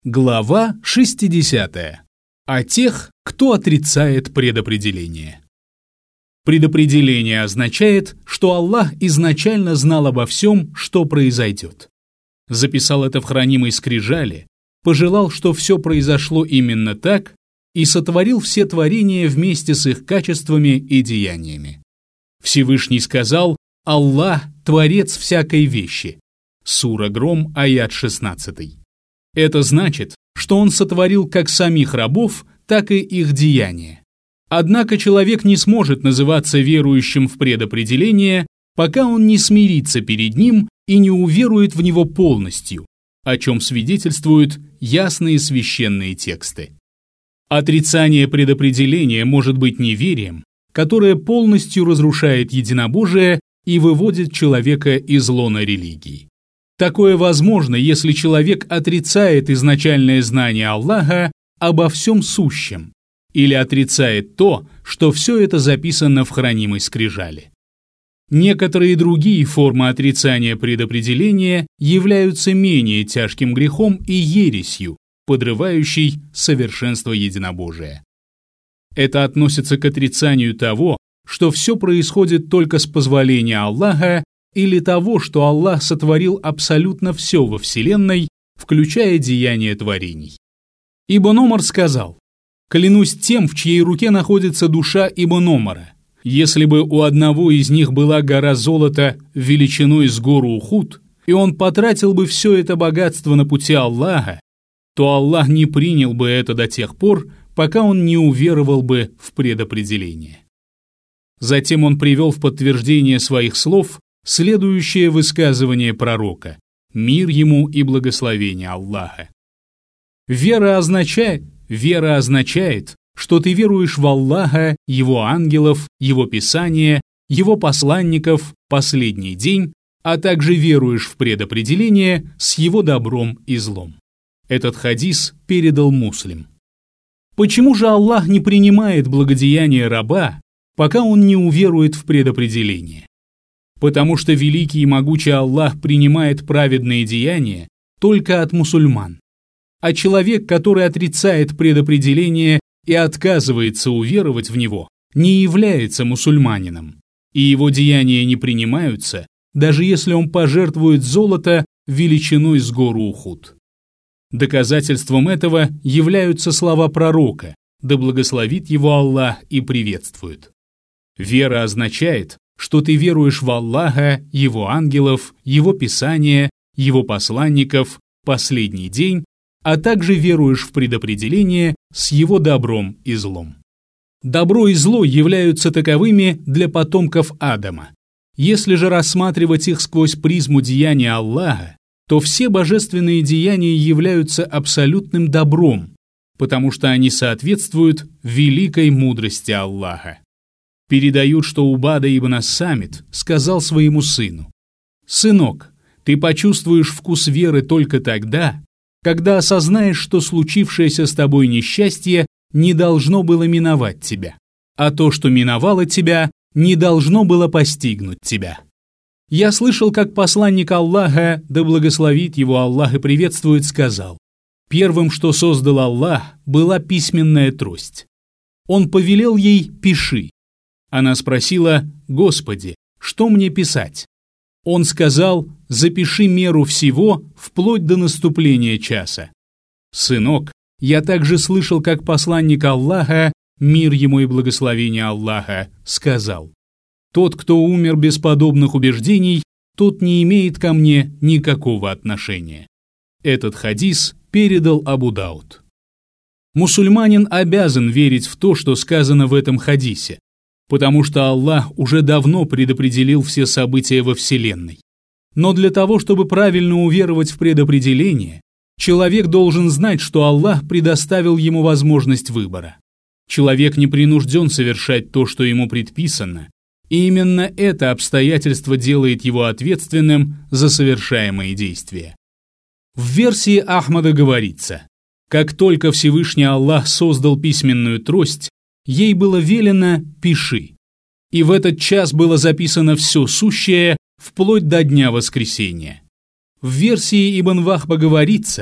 Глава 60. О тех, кто отрицает предопределение. Предопределение означает, что Аллах изначально знал обо всем, что произойдет. Записал это в хранимой скрижали, пожелал, что все произошло именно так, и сотворил все творения вместе с их качествами и деяниями. Всевышний сказал: «Аллах – творец всякой вещи». Сура Гром, аят 16. Это значит, что он сотворил как самих рабов, так и их деяния. Однако человек не сможет называться верующим в предопределение, пока он не смирится перед ним и не уверует в него полностью, о чем свидетельствуют ясные священные тексты. Отрицание предопределения может быть неверием, которое полностью разрушает единобожие и выводит человека из лона религии. Такое возможно, если человек отрицает изначальное знание Аллаха обо всем сущем или отрицает то, что все это записано в хранимой скрижали. Некоторые другие формы отрицания предопределения являются менее тяжким грехом и ересью, подрывающей совершенство единобожия. Это относится к отрицанию того, что все происходит только с позволения Аллаха, или того, что Аллах сотворил абсолютно все во Вселенной, включая деяния творений. Ибн Омар сказал: «Клянусь тем, в чьей руке находится душа Ибн Омара, если бы у одного из них была гора золота величиной с гору Ухуд, и он потратил бы все это богатство на пути Аллаха, то Аллах не принял бы это до тех пор, пока он не уверовал бы в предопределение». Затем он привел в подтверждение своих слов следующее высказывание пророка, мир ему и благословение Аллаха. Вера означает, что ты веруешь в Аллаха, Его ангелов, Его Писание, Его посланников, последний день, а также веруешь в предопределение с Его добром и злом. Этот хадис передал Муслим. Почему же Аллах не принимает благодеяние раба, пока он не уверует в предопределение? Потому что великий и могучий Аллах принимает праведные деяния только от мусульман. А человек, который отрицает предопределение и отказывается уверовать в него, не является мусульманином, и его деяния не принимаются, даже если он пожертвует золото величиной с гору Ухуд. Доказательством этого являются слова пророка, да благословит его Аллах и приветствует. Вера означает, что ты веруешь в Аллаха, Его ангелов, Его Писание, Его посланников, последний день, а также веруешь в предопределение с Его добром и злом. Добро и зло являются таковыми для потомков Адама. Если же рассматривать их сквозь призму деяния Аллаха, то все божественные деяния являются абсолютным добром, потому что они соответствуют великой мудрости Аллаха. Передают, что Убада ибн ас-Самит сказал своему сыну: «Сынок, ты почувствуешь вкус веры только тогда, когда осознаешь, что случившееся с тобой несчастье не должно было миновать тебя, а то, что миновало тебя, не должно было постигнуть тебя». Я слышал, как посланник Аллаха, да благословит его Аллах и приветствует, сказал: «Первым, что создал Аллах, была письменная трость. Он повелел ей: пиши». Она спросила: «Господи, что мне писать?» Он сказал: «Запиши меру всего вплоть до наступления часа». Сынок, я также слышал, как посланник Аллаха, мир ему и благословение Аллаха, сказал: «Тот, кто умер без подобных убеждений, тот не имеет ко мне никакого отношения». Этот хадис передал Абу Дауд. Мусульманин обязан верить в то, что сказано в этом хадисе, потому что Аллах уже давно предопределил все события во Вселенной. Но для того, чтобы правильно уверовать в предопределение, человек должен знать, что Аллах предоставил ему возможность выбора. Человек не принужден совершать то, что ему предписано, и именно это обстоятельство делает его ответственным за совершаемые действия. В версии Ахмада говорится: «Как только Всевышний Аллах создал письменную трость, ей было велено: пиши. И в этот час было записано все сущее, вплоть до дня воскресения». В версии Ибн Вахба говорится,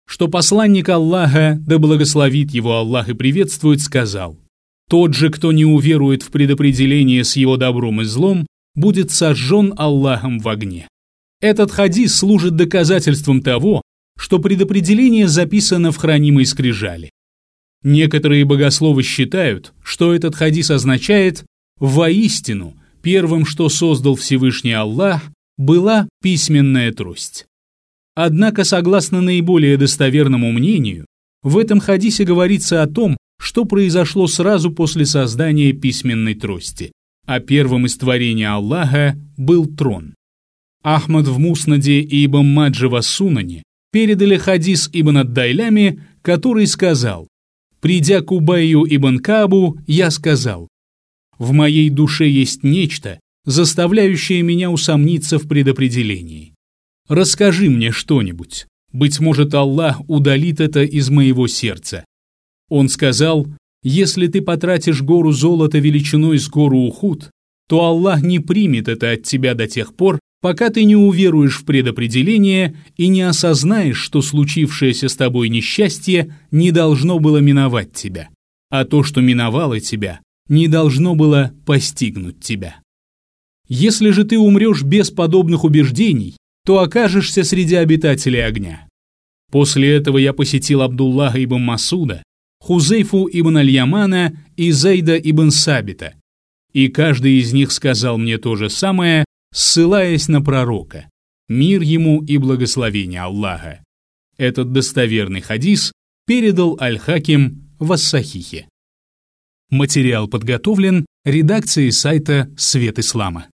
что посланник Аллаха, да благословит его Аллах и приветствует, сказал: «Тот же, кто не уверует в предопределение с его добром и злом, будет сожжен Аллахом в огне». Этот хадис служит доказательством того, что предопределение записано в хранимой скрижали. Некоторые богословы считают, что этот хадис означает: «Воистину, первым, что создал Всевышний Аллах, была письменная трость». Однако, согласно наиболее достоверному мнению, в этом хадисе говорится о том, что произошло сразу после создания письменной трости, а первым из творения Аллаха был трон. Ахмад в Муснаде и Ибн Маджа в Ас-Сунане передали хадис Ибн ад-Дайлями, который сказал: «Придя к Убайю ибн Каабу, я сказал: в моей душе есть нечто, заставляющее меня усомниться в предопределении. Расскажи мне что-нибудь, быть может, Аллах удалит это из моего сердца». Он сказал: «Если ты потратишь гору золота величиной с гору Ухуд, то Аллах не примет это от тебя до тех пор, пока ты не уверуешь в предопределение и не осознаешь, что случившееся с тобой несчастье не должно было миновать тебя, а то, что миновало тебя, не должно было постигнуть тебя. Если же ты умрешь без подобных убеждений, то окажешься среди обитателей огня». После этого я посетил Абдуллаха ибн Масуда, Хузейфу ибн Аль-Ямана и Зайда ибн Сабита, и каждый из них сказал мне то же самое, ссылаясь на пророка, мир ему и благословение Аллаха. Этот достоверный хадис передал Аль-Хаким в Ас-Сахихе. Материал подготовлен редакцией сайта «Свет Ислама».